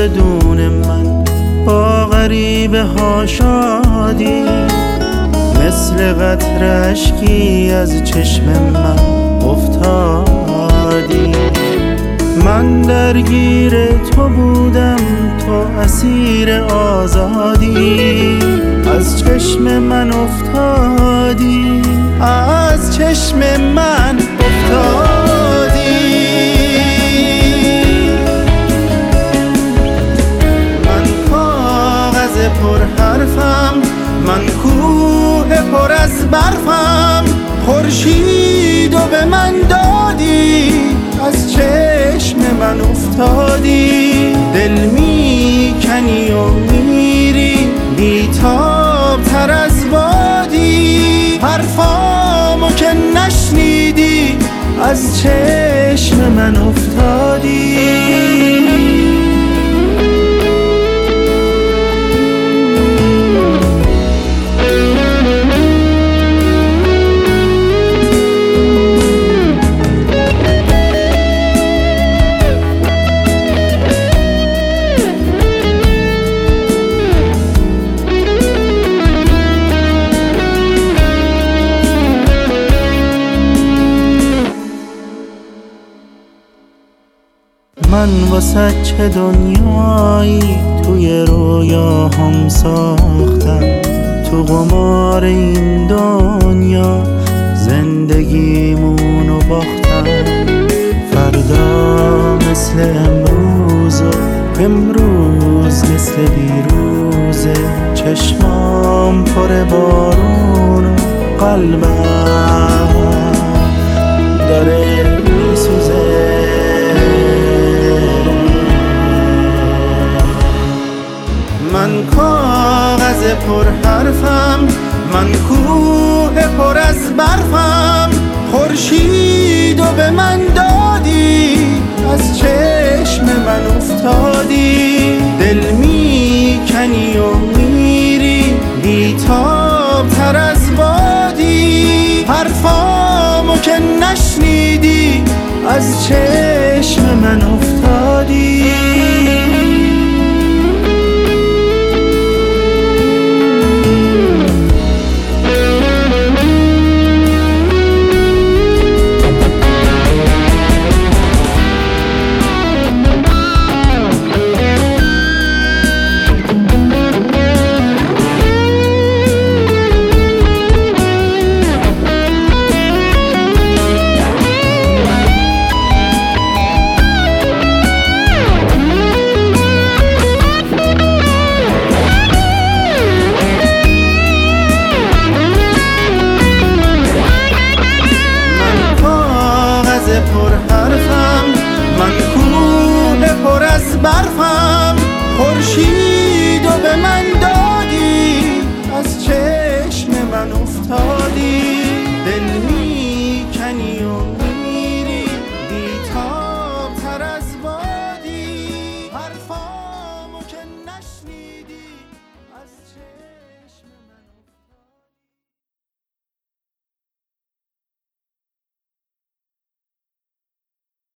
بدون من با غریبه ها شادی، مثل قطره اشکی از چشم من افتادی. من درگیر تو بودم، تو اسیر آزادی، از چشم من افتادی، از چشم من افتادی. من کاغذ پر حرفم، من کوه پر از برفم، خورشیدو به من دادی، از چشم من افتادی. دل میکنی و میری بیتاب تر از بادی، حرفامو که نشنیدی، از چشم من افتادی. من واسه چه دنیایی توی رویاهم ساختم، تو قمار این دنیا زندگیمونو باختم. فردا مثل امروز و امروز مثل دیروزه، چشمام پر بارون و قلبم داره میسوزه. من کاغذ پر حرفم، من کوه پر از برفم، خورشیدو به من دادی، از چشم من افتادی. دل میکنی و میری بیتاب تر از بادی، حرفامو که نشنیدی، از چشم من افتادی. پر حرفم، من کوه پر از برفم، خورشیدو به من دادی، از چشم من افتادی. دل میکنی و میری بیتاب تر از بادی، حرفامو که نشنیدی.